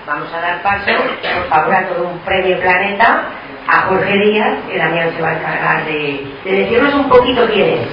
vamos a dar paso, por favor, a todo un premio Planeta, a Jorge Díaz, que Damián se va a encargar de decirnos un poquito quién es.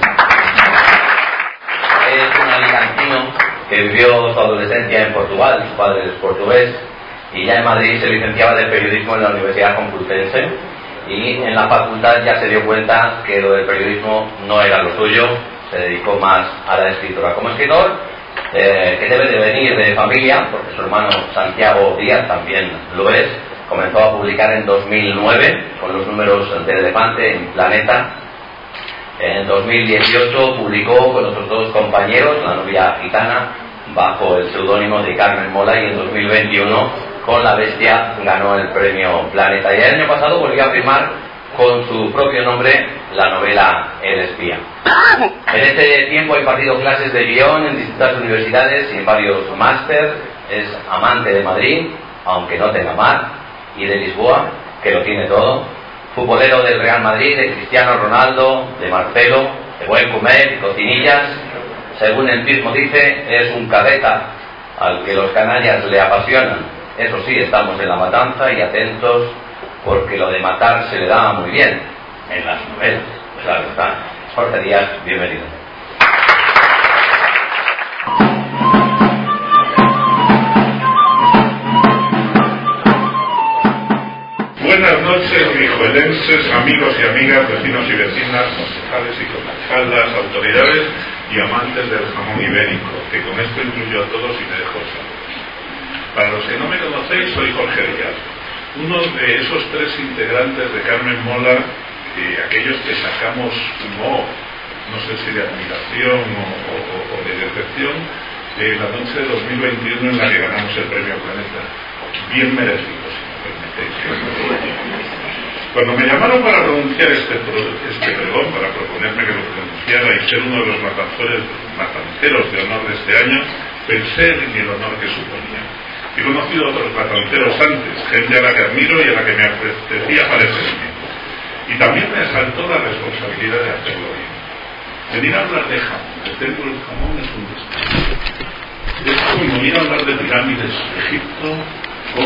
Es un alicantino que vivió su adolescencia en Portugal, su padre es portugués, y ya en Madrid se licenciaba de periodismo en la Universidad Complutense, y en la facultad ya se dio cuenta que lo del periodismo no era lo suyo, se dedicó más a la escritura. Como escritor, que debe de venir de familia, porque su hermano Santiago Díaz también lo es, comenzó a publicar en 2009 con los números del Elefante en Planeta. En 2018 publicó con otros dos compañeros La novia gitana bajo el seudónimo de Carmen Mola, y en 2021 con La bestia ganó el premio Planeta, y el año pasado volvió a firmar con su propio nombre la novela El espía. En este tiempo ha impartido clases de guión en distintas universidades y en varios máster. Es amante de Madrid, aunque no tenga mar, y de Lisboa, que lo tiene todo. Futbolero del Real Madrid, de Cristiano Ronaldo, de Marcelo, de buen comer y cocinillas. Según él mismo dice, es un carreta al que los canallas le apasionan. Eso sí, estamos en la matanza y atentos, porque lo de matar se le da muy bien en las novelas. Claro está. Jorge Díaz, bienvenido. Buenas noches, guijuelenses, amigos y amigas, vecinos y vecinas, concejales y concejalas, autoridades y amantes del jamón ibérico, que con esto incluyo a todos y me dejo saber. Para los que no me conocéis, soy Jorge Díaz, uno de esos tres integrantes de Carmen Mola, aquellos que sacamos humor, no sé si de admiración o de decepción, la noche de 2021 en la que ganamos el premio Planeta. Bien merecido, si me permitéis. Cuando me llamaron para pronunciar este pregón, para proponerme que lo pronunciara y ser uno de los matanceros de honor de este año, pensé en el honor que suponía. He conocido a otros matanceros antes, gente a la que admiro y a la que me apetecía parecerme. Y también me asaltó la responsabilidad de hacerlo bien. Venir a hablar de jamón, el templo del jamón, es un destino. Es como venir a hablar de pirámides de Egipto, o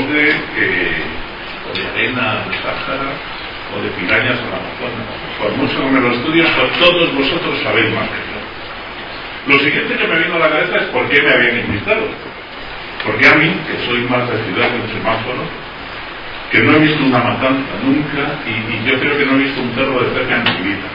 de arena del Sáhara, o de pirañas del Amazonas. Por mucho que me lo estudies, todos vosotros sabéis más que yo. Lo siguiente que me vino a la cabeza es por qué me habían invitado. Porque a mí, que soy más de ciudad que un semáforo, que no he visto una matanza nunca, y yo creo que no he visto un perro de cerca en mi vida.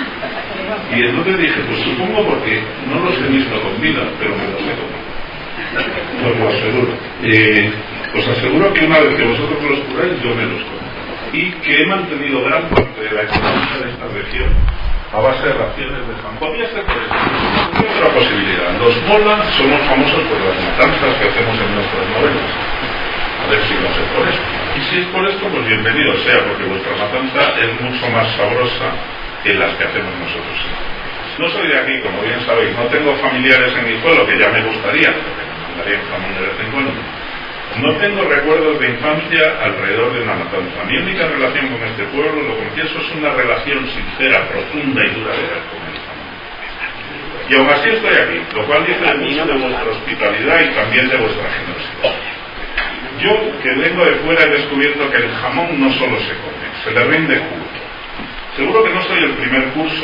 Y entonces dije, pues supongo porque no los he visto con vida, pero me los he comido. Os lo aseguro. Os aseguro que una vez que vosotros los curáis, yo me los como. Y que he mantenido gran parte de la economía de esta región a base de raciones de jamón. Podría ser por eso. Hay otra posibilidad. Los Mola somos famosos por las matanzas que hacemos en nuestras novelas. A ver si no sé por esto. Y si es por esto, pues bienvenido sea, porque vuestra matanza es mucho más sabrosa que las que hacemos nosotros. No soy de aquí, como bien sabéis. No tengo familiares en mi pueblo, que ya me gustaría, porque me mandaría jamón de vez en cuando. No tengo recuerdos de infancia alrededor de una matanza. Mi única relación con este pueblo, lo confieso, es una relación sincera, profunda y duradera con el jamón. Y aún así estoy aquí, lo cual dice mucho de vuestra hospitalidad y también de vuestra generosidad. Yo, que vengo de fuera, he descubierto que el jamón no solo se come, se le rinde culto. Seguro que no soy el primer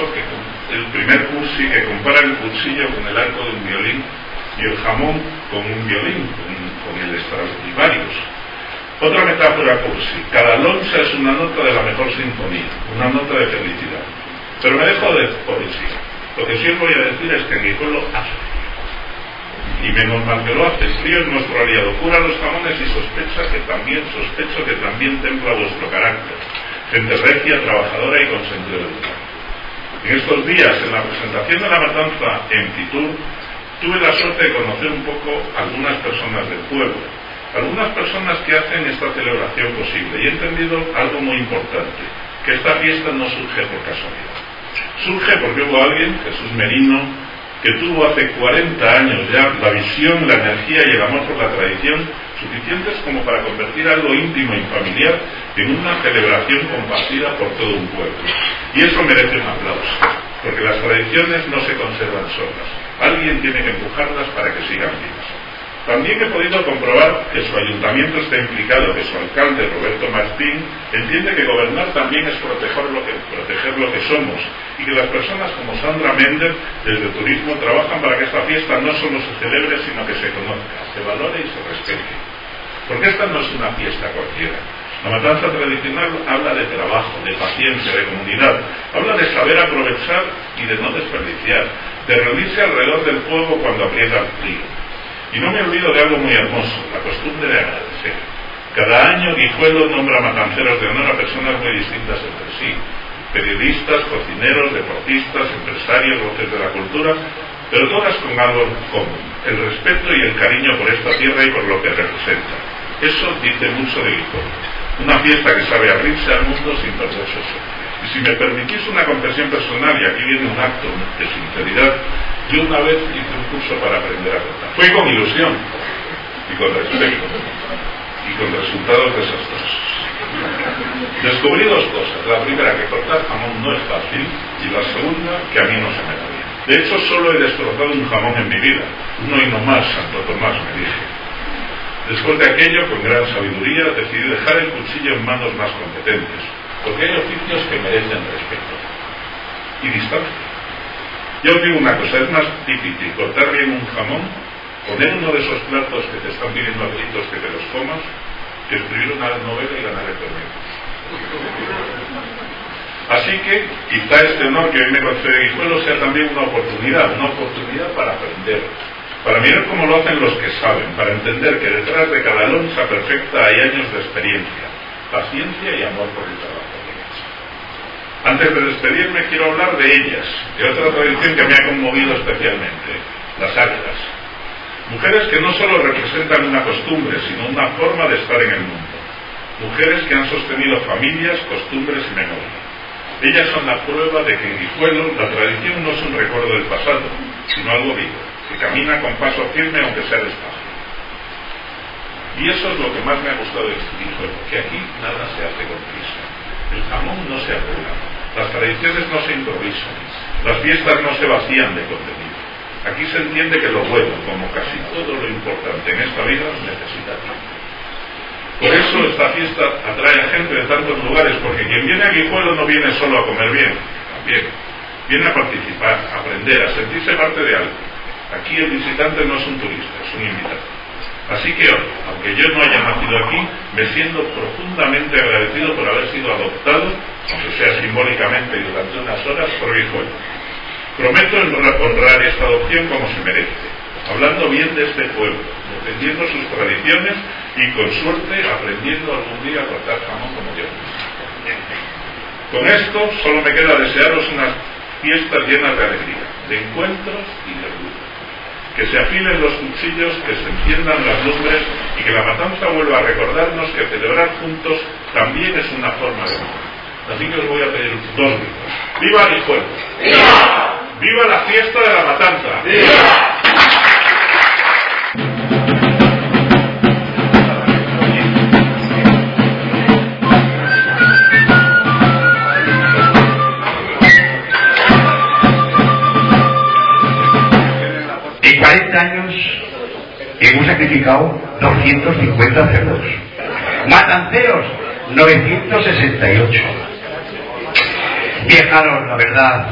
cursi que compara el cuchillo con el arco de un violín y el jamón con un violín, con el Stradivarius. Otra metáfora cursi: cada loncha es una nota de la mejor sinfonía, una nota de felicidad. Pero me dejo de poesía. Lo que sí os voy a decir es que en mi pueblo hace frío. Y menos mal que lo hace. El frío es nuestro aliado. Cura los jamones y sospecho que también templa vuestro carácter. Gente regia, trabajadora y con sentido del humor. En estos días, en la presentación de la matanza en Fitur, tuve la suerte de conocer un poco a algunas personas del pueblo, algunas personas que hacen esta celebración posible, y he entendido algo muy importante, que esta fiesta no surge por casualidad. Surge porque hubo alguien, Jesús Merino, que tuvo hace 40 años ya la visión, la energía y el amor por la tradición suficientes como para convertir algo íntimo y familiar en una celebración compartida por todo un pueblo. Y eso merece un aplauso, porque las tradiciones no se conservan solas. Alguien tiene que empujarlas para que sigan vivas. También he podido comprobar que su ayuntamiento está implicado, que su alcalde, Roberto Martín, entiende que gobernar también es proteger lo que somos, y que las personas como Sandra Méndez, desde Turismo, trabajan para que esta fiesta no solo se celebre, sino que se conozca, se valore y se respete. Porque esta no es una fiesta cualquiera. La matanza tradicional habla de trabajo, de paciencia, de comunidad, habla de saber aprovechar y de no desperdiciar, de reunirse alrededor del fuego cuando aprieta el frío. Y no me olvido de algo muy hermoso, la costumbre de agradecer. Cada año Guijuelo nombra matanceros de honor a personas muy distintas entre sí. Periodistas, cocineros, deportistas, empresarios, voces de la cultura, pero todas con algo común, el respeto y el cariño por esta tierra y por lo que representa. Eso dice mucho de Guijuelo. Una fiesta que sabe abrirse al mundo sin perder su esencia. Y si me permitís una confesión personal, y aquí viene un acto de sinceridad, yo una vez hice un curso para aprender a cortar. Fue con ilusión y con respeto y con resultados desastrosos. Descubrí dos cosas. La primera, que cortar jamón no es fácil, y la segunda, que a mí no se me da bien. De hecho, solo he destrozado un jamón en mi vida. Uno y no más, Santo Tomás, me dije. Después de aquello, con gran sabiduría, decidí dejar el cuchillo en manos más competentes, porque hay oficios que merecen respeto y distancia. Yo os digo una cosa, es más difícil cortar bien un jamón, poner uno de esos platos que te están pidiendo a gritos que te los comas, que escribir una novela y ganar el premio. Así que quizá este honor que hoy me concede Guijuelo sea también una oportunidad para aprender, para mirar cómo lo hacen los que saben, para entender que detrás de cada loncha perfecta hay años de experiencia, paciencia y amor por el trabajo. Antes de despedirme quiero hablar de ellas, de otra tradición que me ha conmovido especialmente, las águilas. Mujeres que no solo representan una costumbre, sino una forma de estar en el mundo. Mujeres que han sostenido familias, costumbres y memoria. Ellas son la prueba de que en Guijuelo la tradición no es un recuerdo del pasado, sino algo vivo, que camina con paso firme aunque sea despacio. Y eso es lo que más me ha gustado de Guijuelo, que aquí nada se hace con prisa. El jamón no se apura, las tradiciones no se improvisan, las fiestas no se vacían de contenido. Aquí se entiende que lo bueno, como casi todo lo importante en esta vida, necesita tiempo. Por eso esta fiesta atrae a gente de tantos lugares, porque quien viene a Guijuelo no viene solo a comer bien, también viene a participar, a aprender, a sentirse parte de algo. Aquí el visitante no es un turista, es un invitado. Así que hoy, aunque yo no haya nacido aquí, me siento profundamente agradecido por haber sido adoptado, aunque sea simbólicamente y durante unas horas, por Guijuelo. Prometo honrar esta adopción como se merece, hablando bien de este pueblo, defendiendo sus tradiciones y, con suerte, aprendiendo algún día a cortar jamón como yo. Con esto, solo me queda desearos unas fiestas llenas de alegría, de encuentros y de orgullo. Que se afilen los cuchillos, que se enciendan las lumbres y que la matanza vuelva a recordarnos que celebrar juntos también es una forma de amor. Así que os voy a pedir dos gritos. ¡Viva Guijuelo! ¡Viva! ¡Viva la fiesta de la matanza! ¡Viva! En 40 años hemos sacrificado 250 cerdos. Matanceros, 968. Viajaron, la verdad,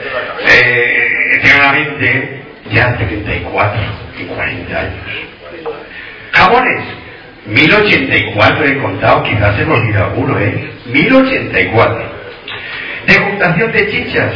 eternamente, ya 74 y 40 años. Jamones, 1084 he contado, quizás se me olvida alguno, 1084. Degustación de chichas,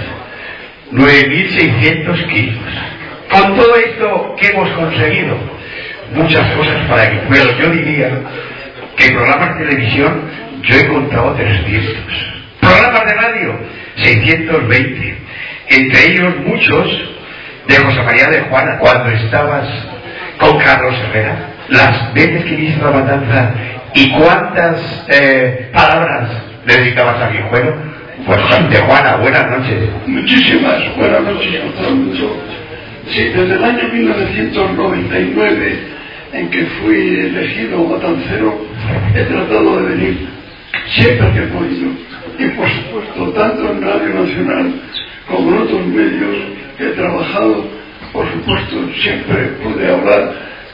9600 kilos. Con todo esto que hemos conseguido, muchas cosas para Guijuelo. Yo diría que programas de televisión yo he contado 300. Programas de radio, 620. Entre ellos muchos de José María de Juana, cuando estabas con Carlos Herrera. Las veces que viste la matanza y cuántas palabras le dedicabas a Guijuelo. Pues de Juana, buenas noches. Muchísimas buenas noches a todo el mundo. Sí, desde el año 1999, en que fui elegido matancero, he tratado de venir siempre que he podido. Y por supuesto, tanto en Radio Nacional como en otros medios que he trabajado, por supuesto, siempre pude hablar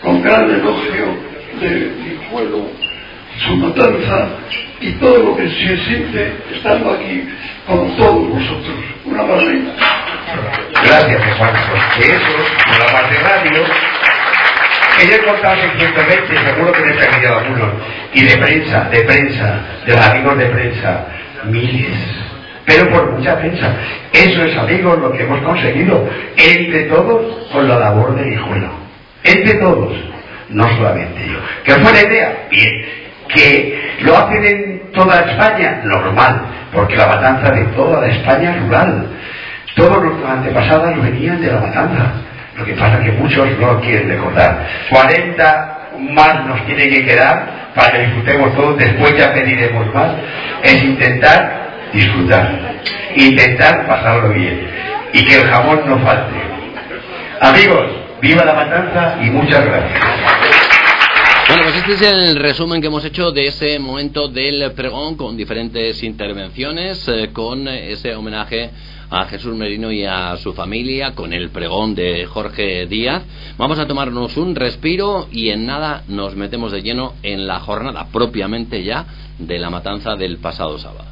con gran elogio de Guijuelo, su matanza y todo lo que se siente estando aquí con todos vosotros. Una maravilla. Gracias, Juan. De eso, programas de radio, que yo he contado 620, seguro que les he enviado algunos, y de prensa, de los amigos de prensa, miles, pero por mucha prensa. Eso es, amigos, lo que hemos conseguido, entre todos, con la labor de Guijuelo. Entre todos, no solamente yo. ¿Que fue la idea? Bien. ¿Que lo hacen en toda España? Normal, porque la matanza de toda la España es rural. Todos nuestros antepasados venían de la matanza. Lo que pasa es que muchos no lo quieren recordar. 40 más nos tiene que quedar para que disfrutemos todos. Después ya pediremos más. Es intentar disfrutar, intentar pasarlo bien y que el jamón no falte. Amigos, viva la matanza y muchas gracias. Bueno, pues este es el resumen que hemos hecho de ese momento del pregón, con diferentes intervenciones, con ese homenaje a Jesús Merino y a su familia, con el pregón de Jorge Díaz. Vamos a tomarnos un respiro y en nada nos metemos de lleno en la jornada propiamente ya de la matanza del pasado sábado.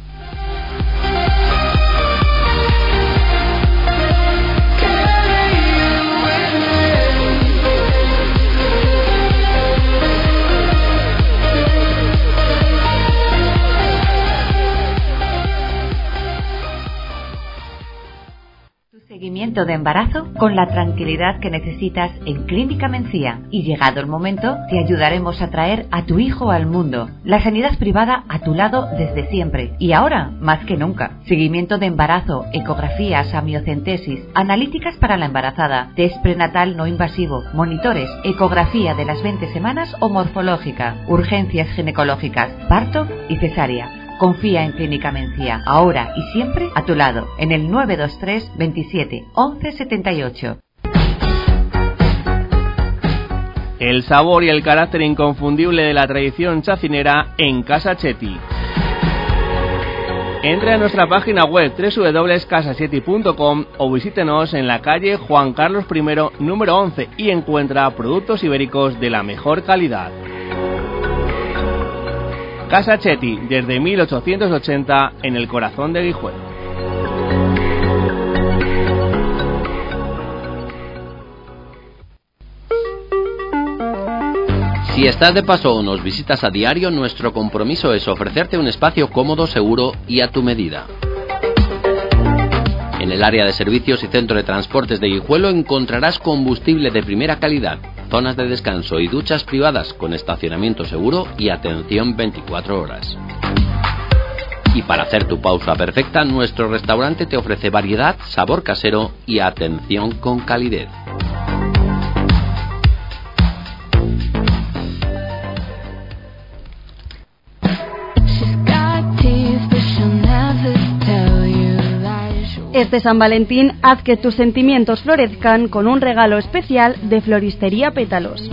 Seguimiento de embarazo con la tranquilidad que necesitas en Clínica Mencía. Y llegado el momento, te ayudaremos a traer a tu hijo al mundo. La sanidad privada a tu lado desde siempre y ahora más que nunca. Seguimiento de embarazo, ecografías, amniocentesis, analíticas para la embarazada, test prenatal no invasivo, monitores, ecografía de las 20 semanas o morfológica, urgencias ginecológicas, parto y cesárea. Confía en Clínica Mencía, ahora y siempre a tu lado, en el 923 27 11 78. El sabor y el carácter inconfundible de la tradición chacinera en Casa Chetti. Entre a nuestra página web www.casachetti.com o visítenos en la calle Juan Carlos I, número 11 y encuentra productos ibéricos de la mejor calidad. Casa Chetti, desde 1880, en el corazón de Guijuelo. Si estás de paso o nos visitas a diario, nuestro compromiso es ofrecerte un espacio cómodo, seguro y a tu medida. En el área de servicios y centro de transportes de Guijuelo encontrarás combustible de primera calidad, zonas de descanso y duchas privadas con estacionamiento seguro y atención 24 horas. Y para hacer tu pausa perfecta, nuestro restaurante te ofrece variedad, sabor casero y atención con calidez. Este San Valentín, haz que tus sentimientos florezcan con un regalo especial de Floristería Pétalos.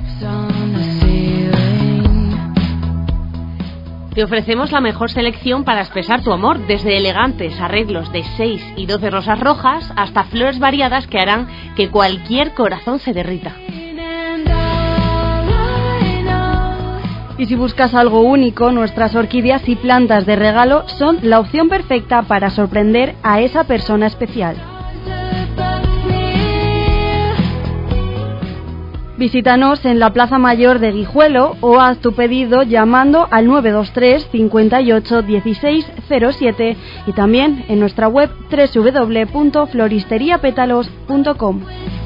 Te ofrecemos la mejor selección para expresar tu amor, desde elegantes arreglos de 6 y 12 rosas rojas hasta flores variadas que harán que cualquier corazón se derrita. Y si buscas algo único, nuestras orquídeas y plantas de regalo son la opción perfecta para sorprender a esa persona especial. Visítanos en la Plaza Mayor de Guijuelo o haz tu pedido llamando al 923 58 16 07 y también en nuestra web www.floristeriapétalos.com.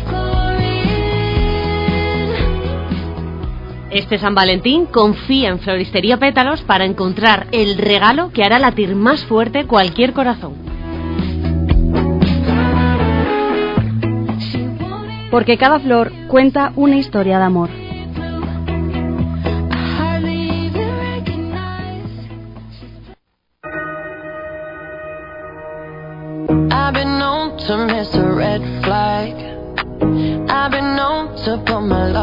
Este San Valentín confía en Floristería Pétalos para encontrar el regalo que hará latir más fuerte cualquier corazón. Porque cada flor cuenta una historia de amor. I've been known to miss a red flag. I've been known to put my love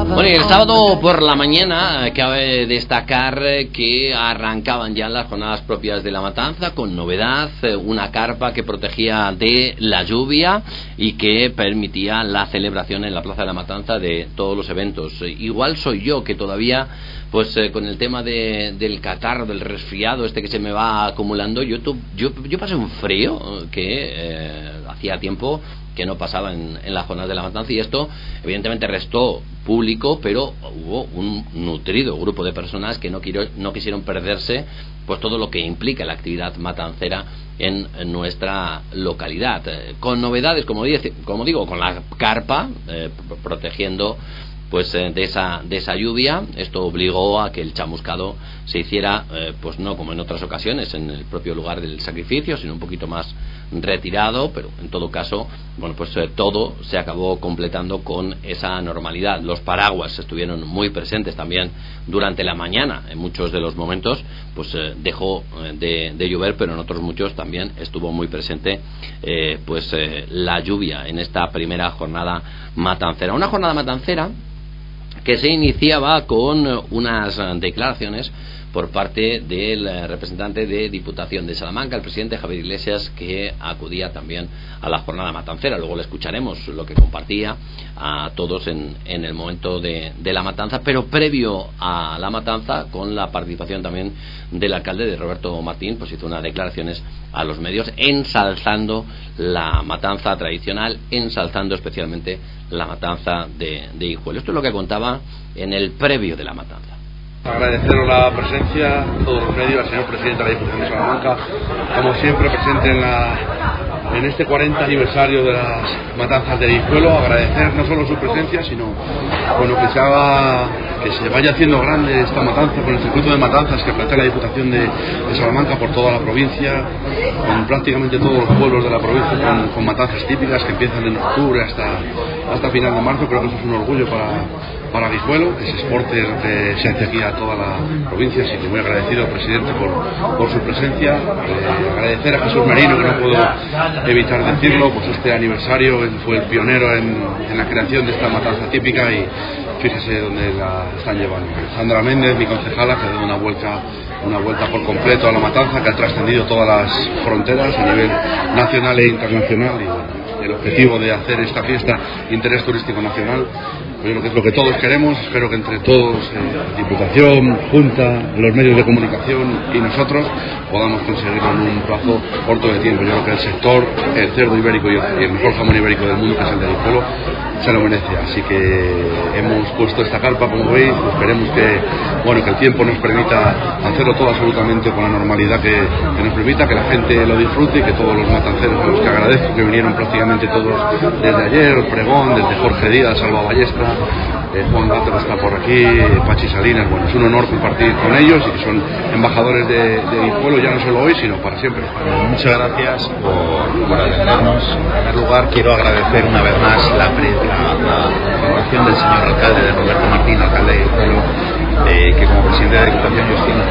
Bueno, y el sábado por la mañana cabe destacar que arrancaban ya las jornadas propias de la matanza con novedad, una carpa que protegía de la lluvia y que permitía la celebración en la Plaza de la Matanza de todos los eventos. Igual soy yo que todavía, pues con el tema del catarro, del resfriado que se me va acumulando, yo pasé un frío que hacía tiempo que no pasaba en las jornadas de la matanza, y esto evidentemente restó público, pero hubo un nutrido grupo de personas que no quisieron perderse pues todo lo que implica la actividad matancera en nuestra localidad, con novedades, como digo, con la carpa protegiendo pues de esa lluvia. Esto obligó a que el chamuscado se hiciera pues no como en otras ocasiones en el propio lugar del sacrificio, sino un poquito más retirado, pero en todo caso, bueno, pues todo se acabó completando con esa normalidad. Los paraguas estuvieron muy presentes también durante la mañana, en muchos de los momentos pues dejó de llover, pero en otros muchos también estuvo muy presente la lluvia en esta primera jornada matancera. Una jornada matancera que se iniciaba con unas declaraciones por parte del representante de Diputación de Salamanca, el presidente Javier Iglesias, que acudía también a la jornada matancera. Luego le escucharemos lo que compartía a todos en el momento de la matanza, pero previo a la matanza, con la participación también del alcalde, de Roberto Martín, pues hizo unas declaraciones a los medios ensalzando la matanza tradicional, ensalzando especialmente la matanza de Guijuelo. Esto es lo que contaba en el previo de la matanza. Agradeceros la presencia, todos los medios, al señor presidente de la Diputación de Salamanca, como siempre presente en este 40 aniversario de las matanzas de Guijuelo. Agradecer no solo su presencia, sino que se vaya haciendo grande esta matanza con el circuito de matanzas que plantea la Diputación de Salamanca por toda la provincia, con prácticamente todos los pueblos de la provincia con matanzas típicas que empiezan en octubre hasta final de marzo. Creo que eso es un orgullo para Guijuelo, que se exporte lo que se hace aquí a toda la provincia, así que muy agradecido, presidente, por su presencia. Agradecer a Jesús Merino, que no puedo evitar decirlo, pues este aniversario, él fue el pionero en la creación de esta matanza típica, y fíjese dónde la están llevando. Sandra Méndez, mi concejala, que ha dado una vuelta por completo a la matanza, que ha trascendido todas las fronteras a nivel nacional e internacional, y el objetivo de hacer esta fiesta de interés turístico nacional, yo creo que es lo que todos queremos. Espero que entre todos, Diputación, Junta, los medios de comunicación y nosotros, podamos conseguirlo en un plazo corto de tiempo. Yo creo que el sector, el cerdo ibérico y el mejor jamón ibérico del mundo, que es el de Guijuelo, se lo merece. Así que hemos puesto esta carpa, como veis. Esperemos que el tiempo nos permita hacerlo todo absolutamente con la normalidad que nos permita, que la gente lo disfrute, y que todos los matanceros, a los que agradezco que vinieron prácticamente todos desde ayer, el pregón, desde Jorge Díaz, Salva Ballestra, Juan Gato está por aquí, Pachi Salinas. Bueno, es un honor compartir con ellos, y que son embajadores de Guijuelo, ya no solo hoy, sino para siempre. Muchas gracias por atendernos. En primer lugar, quiero agradecer una vez más la colaboración del señor alcalde, de Roberto Martín, alcalde de Guijuelo, que como presidente de la Diputación yo estoy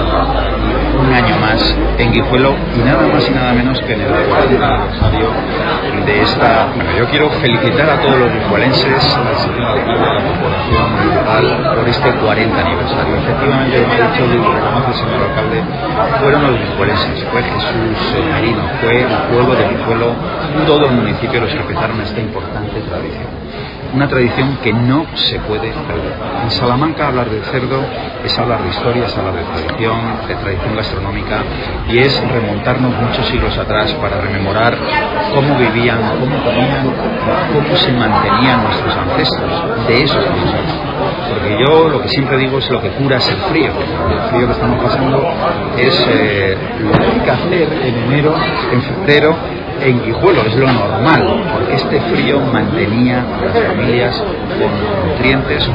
un año más en Guijuelo, y nada más y nada menos que en el 40 aniversario de esta. Bueno, yo quiero felicitar a todos los guijuelenses, al señor alcalde, a la corporación municipal, por este 40 aniversario. Efectivamente, como ha dicho, lo reconoce el señor alcalde, fueron los guijuelenses, fue Jesús Merino, fue el pueblo de Guijuelo, todo el municipio los que empezaron esta importante tradición. Una tradición que no se puede perder. En Salamanca hablar del cerdo es hablar de historia, es hablar de tradición gastronómica, y es remontarnos muchos siglos atrás para rememorar cómo vivían, cómo comían, cómo se mantenían nuestros ancestros. De eso estamos hablando. Porque yo lo que siempre digo es lo que cura es el frío. El frío que estamos pasando es lo que hay que hacer en enero, en febrero, en Guijuelo, es lo normal, porque este frío mantenía a las familias con nutrientes,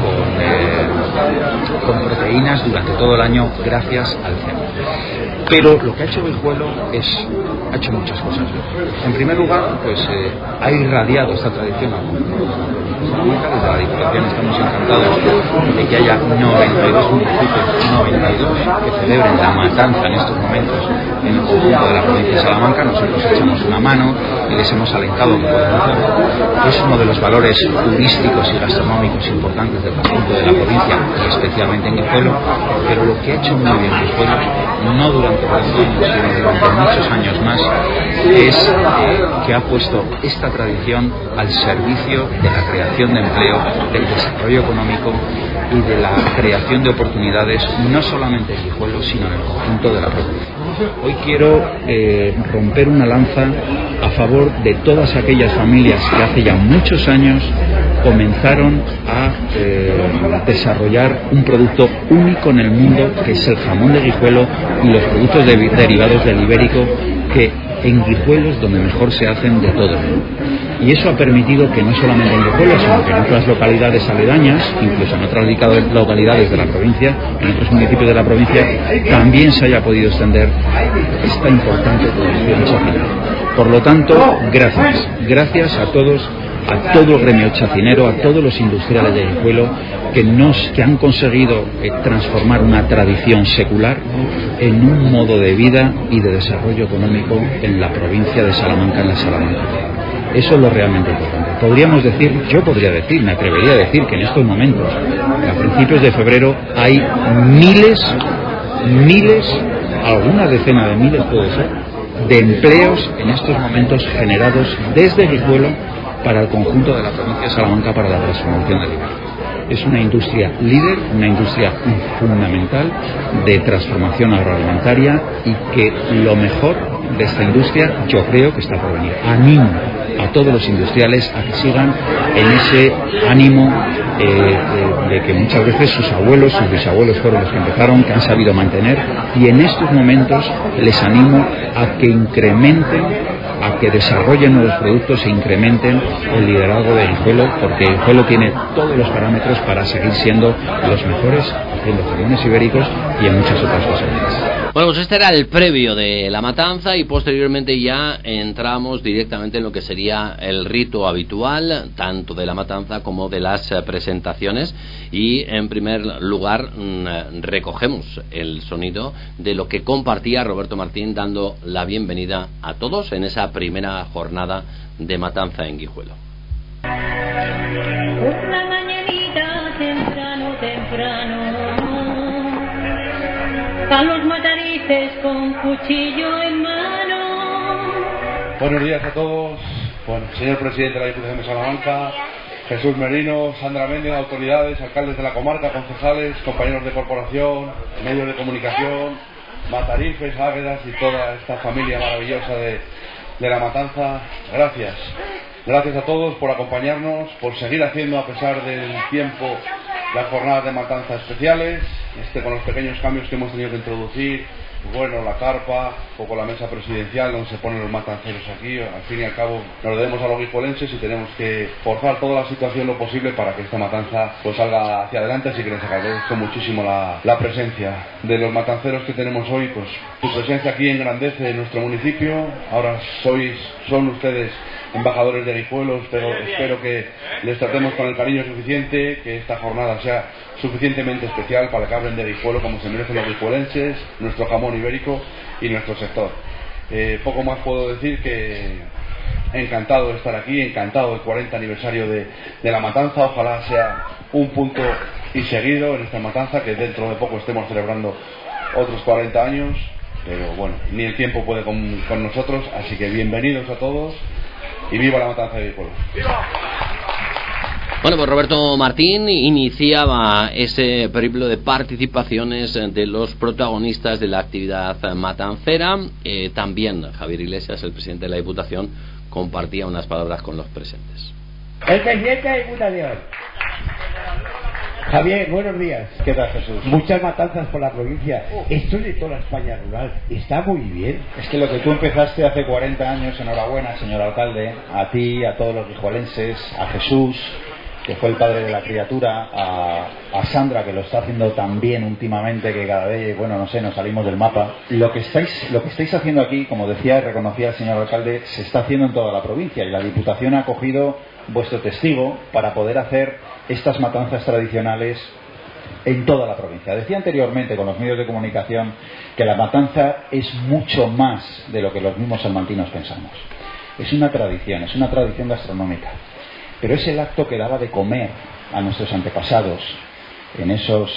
con proteínas durante todo el año, gracias al cerdo. Pero lo que ha hecho Guijuelo ha hecho muchas cosas. En primer lugar, pues ha irradiado esta tradición al mundo. Salamanca. Desde la Diputación estamos encantados de que haya 92 municipios, 92 que celebren la matanza en estos momentos en el conjunto de la provincia de Salamanca. Nosotros echamos una mano y les hemos alentado que puedan hacerlo. Es uno de los valores turísticos y gastronómicos importantes del conjunto de la provincia, y especialmente en Guijuelo, pero lo que ha hecho muy bien Guijuelo, no durante 20 años, sino durante muchos años más, es que ha puesto esta tradición al servicio de la creación de empleo, del desarrollo económico y de la creación de oportunidades, no solamente en Guijuelo, sino en el conjunto de la provincia. Hoy quiero romper una lanza a favor de todas aquellas familias que hace ya muchos años comenzaron a desarrollar un producto único en el mundo, que es el jamón de Guijuelo y los productos derivados del ibérico, que en Guijuelo es donde mejor se hacen de todo. Y eso ha permitido que no solamente en Guijuelo, sino que en otras localidades aledañas, incluso en otras localidades de la provincia, en otros municipios de la provincia, también se haya podido extender esta importante producción chacinera. Por lo tanto, gracias a todos, a todo el gremio chacinero, a todos los industriales de Guijuelo que han conseguido transformar una tradición secular en un modo de vida y de desarrollo económico en la provincia de Salamanca, en la Salamanca. Eso es lo realmente importante. Yo podría decir, me atrevería a decir que en estos momentos, a principios de febrero, hay miles, alguna decena de miles puede ser, de empleos en estos momentos generados desde Guijuelo para el conjunto de la provincia de Salamanca para la transformación del ibérico. Es una industria líder, una industria fundamental de transformación agroalimentaria, y que lo mejor de esta industria yo creo que está por venir. Animo a todos los industriales a que sigan en ese ánimo de que muchas veces sus abuelos, sus bisabuelos fueron los que empezaron, que han sabido mantener, y en estos momentos les animo a que incrementen, a que desarrollen nuevos productos e incrementen el liderazgo de Guijuelo, porque Guijuelo tiene todos los parámetros para seguir siendo los mejores haciendo jamones ibéricos y en muchas otras cosas más. Bueno, pues este era el previo de la matanza, y posteriormente ya entramos directamente en lo que sería el rito habitual, tanto de la matanza como de las presentaciones, y en primer lugar recogemos el sonido de lo que compartía Roberto Martín, dando la bienvenida a todos en esa primera jornada de matanza en Guijuelo. Una mañanita temprano van los matarices con cuchillo en mano. Buenos días a todos, señor presidente de la Diputación de Salamanca, Jesús Merino, Sandra Méndez, autoridades, alcaldes de la comarca, concejales, compañeros de corporación, medios de comunicación, matarifes, águedas y toda esta familia maravillosa de la matanza. Gracias a todos por acompañarnos, por seguir haciendo, a pesar del tiempo, las jornadas de matanza especiales, con los pequeños cambios que hemos tenido que introducir. Bueno, la carpa, un poco la mesa presidencial donde se ponen los matanceros aquí. Al fin y al cabo nos lo debemos a los guijuelenses y tenemos que forzar toda la situación lo posible para que esta matanza pues salga hacia adelante. Así que les agradezco muchísimo la presencia de los matanceros que tenemos hoy. Pues su presencia aquí engrandece nuestro municipio. Ahora son ustedes embajadores de Guijuelo. Espero que les tratemos con el cariño suficiente, que esta jornada sea suficientemente especial para que hablen de Guijuelo como se merecen los guijuelenses, nuestro jamón ibérico y nuestro sector. Poco más puedo decir, que encantado de estar aquí, encantado del 40 aniversario de la matanza. Ojalá sea un punto y seguido en esta matanza, que dentro de poco estemos celebrando otros 40 años, pero bueno, ni el tiempo puede con nosotros, así que bienvenidos a todos y viva la matanza de Guijuelo. Bueno, pues Roberto Martín iniciaba ese periplo de participaciones de los protagonistas de la actividad matancera. También Javier Iglesias, el presidente de la Diputación, compartía unas palabras con los presentes. El presidente de la Diputación. Javier, buenos días. ¿Qué tal, Jesús? Muchas matanzas por la provincia. Esto es de toda la España rural. Está muy bien. Es que lo que tú empezaste hace 40 años, enhorabuena, señor alcalde, a ti, a todos los guijuelenses, a Jesús, que fue el padre de la criatura, a Sandra, que lo está haciendo tan bien últimamente que cada vez, bueno, no sé, nos salimos del mapa. Lo que estáis haciendo aquí, como decía y reconocía el señor alcalde, se está haciendo en toda la provincia, y la Diputación ha cogido vuestro testigo para poder hacer estas matanzas tradicionales en toda la provincia. Decía anteriormente con los medios de comunicación que la matanza es mucho más de lo que los mismos salmantinos pensamos. Es una tradición gastronómica, pero es el acto que daba de comer a nuestros antepasados en esos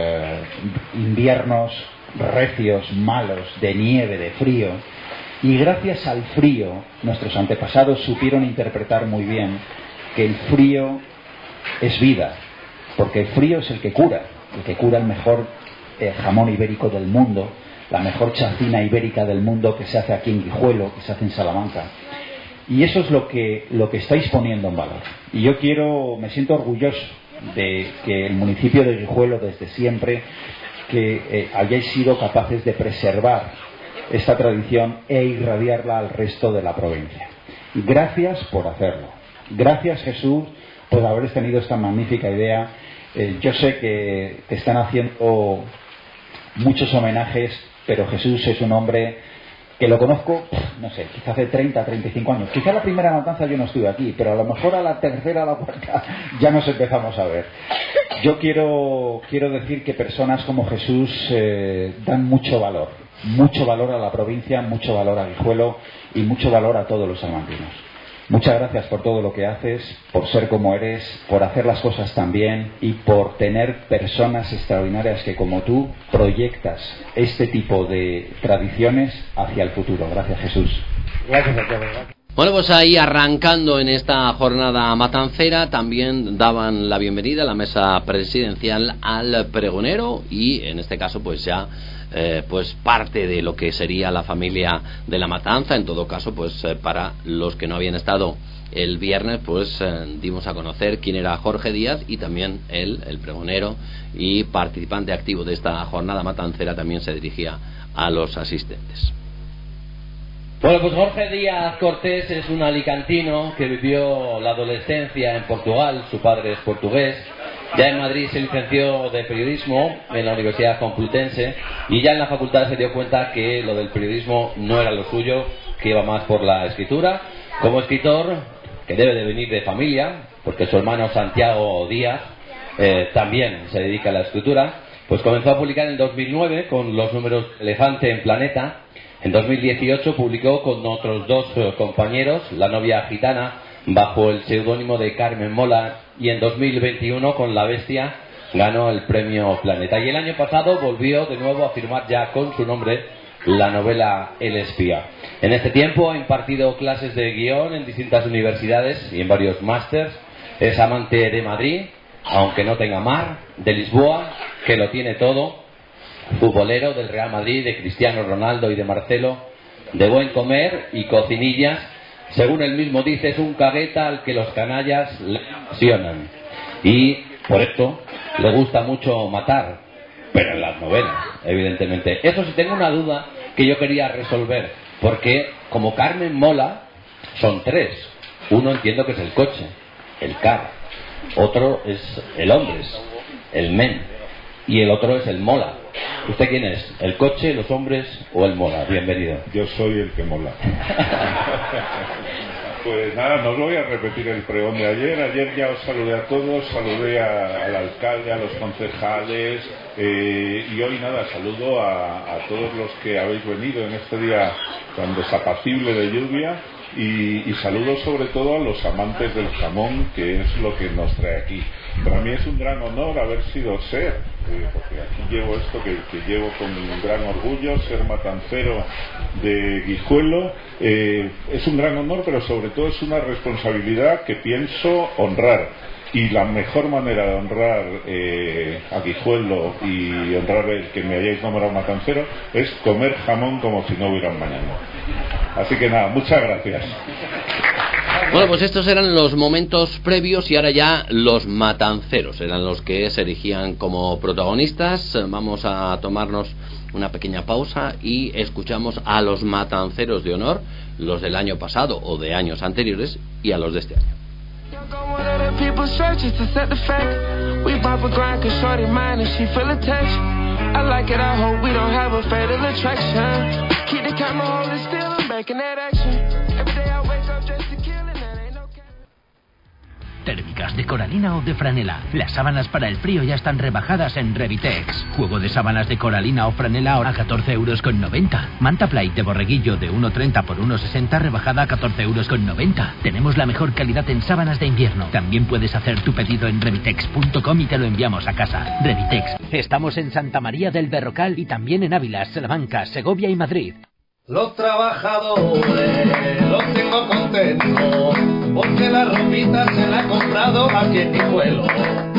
inviernos recios, malos, de nieve, de frío, y gracias al frío nuestros antepasados supieron interpretar muy bien que el frío es vida, porque el frío es el que cura el mejor jamón ibérico del mundo, la mejor chacina ibérica del mundo, que se hace aquí en Guijuelo, que se hace en Salamanca. Y eso es lo que estáis poniendo en valor. Y yo me siento orgulloso de que el municipio de Guijuelo, desde siempre, que hayáis sido capaces de preservar esta tradición e irradiarla al resto de la provincia. Y gracias por hacerlo. Gracias, Jesús, por haber tenido esta magnífica idea. Yo sé que te están haciendo muchos homenajes, pero Jesús es un hombre que lo conozco, no sé, quizá hace 30, 35 años. Quizá la primera matanza yo no estuve aquí, pero a lo mejor a la tercera, a la cuarta ya nos empezamos a ver. Yo quiero decir que personas como Jesús dan mucho valor a la provincia, mucho valor a Guijuelo y mucho valor a todos los salmantinos. Muchas gracias por todo lo que haces, por ser como eres, por hacer las cosas tan bien y por tener personas extraordinarias que, como tú, proyectas este tipo de tradiciones hacia el futuro. Gracias, Jesús. Gracias a todos. Bueno, pues ahí arrancando en esta jornada matancera, también daban la bienvenida a la mesa presidencial al pregonero y en este caso pues ya pues parte de lo que sería la familia de la matanza. En todo caso, pues para los que no habían estado el viernes, pues dimos a conocer quién era Jorge Díaz y también él, el pregonero y participante activo de esta jornada matancera, también se dirigía a los asistentes. Bueno, pues Jorge Díaz Cortés es un alicantino que vivió la adolescencia en Portugal, su padre es portugués. Ya en Madrid se licenció de periodismo en la Universidad Complutense y ya en la facultad se dio cuenta que lo del periodismo no era lo suyo, que iba más por la escritura. Como escritor, que debe de venir de familia, porque su hermano Santiago Díaz también se dedica a la escritura, pues comenzó a publicar en 2009 con los números Elefante en Planeta. En 2018 publicó con otros dos compañeros La novia gitana, bajo el seudónimo de Carmen Mola, y en 2021 con La bestia ganó el premio Planeta. Y el año pasado volvió de nuevo a firmar ya con su nombre la novela El espía. En este tiempo ha impartido clases de guión en distintas universidades y en varios másters. Es amante de Madrid, aunque no tenga mar, de Lisboa, que lo tiene todo, futbolero del Real Madrid, de Cristiano Ronaldo y de Marcelo, de buen comer y cocinillas. Según él mismo dice, es un cagueta al que los canallas le apasionan. Y por esto le gusta mucho matar, pero en las novelas, evidentemente. Eso sí, tengo una duda que yo quería resolver, porque como Carmen Mola, son tres. Uno entiendo que es el coche, el car. Otro es el hombres, el men. Y el otro es el mola. ¿Usted quién es? ¿El coche, los hombres o el mola? Bienvenido. Yo soy el que mola. Pues nada, no os voy a repetir el pregón de ayer. Ayer ya os saludé a todos, saludé al alcalde, a los concejales y hoy nada, saludo a todos los que habéis venido en este día tan desapacible de lluvia y saludo sobre todo a los amantes del jamón, que es lo que nos trae aquí. Para mí es un gran honor haber sido porque aquí llevo esto que llevo con un gran orgullo, ser matancero de Guijuelo. Es un gran honor, pero sobre todo es una responsabilidad que pienso honrar. Y la mejor manera de honrar a Guijuelo y honrar el que me hayáis nombrado matancero es comer jamón como si no hubiera un mañana. Así que nada, muchas gracias. Bueno, pues estos eran los momentos previos y ahora ya los matanceros eran los que se erigían como protagonistas. Vamos a tomarnos una pequeña pausa y escuchamos a los matanceros de honor, los del año pasado o de años anteriores, y a los de este año. of people searching to set the fact. We pop a grind cause shorty mine and she feel attached. I like it, I hope we don't have a fatal attraction. Keep the camera holding still, I'm back in that action. Every day I wake up just to kill and that ain't no cap. Térmicas de coralina o de franela. Las sábanas para el frío ya están rebajadas en Revitex. Juego de sábanas de coralina o franela ahora a 14,90 €. Manta Plate de borreguillo de 1,30 por 1,60 rebajada a 14,90 €. Tenemos la mejor calidad en sábanas de invierno. También puedes hacer tu pedido en revitex.com y te lo enviamos a casa. Revitex. Estamos en Santa María del Berrocal y también en Ávila, Salamanca, Segovia y Madrid. Los trabajadores los tengo contentos porque la ropita se la ha comprado aquí en Guijuelo.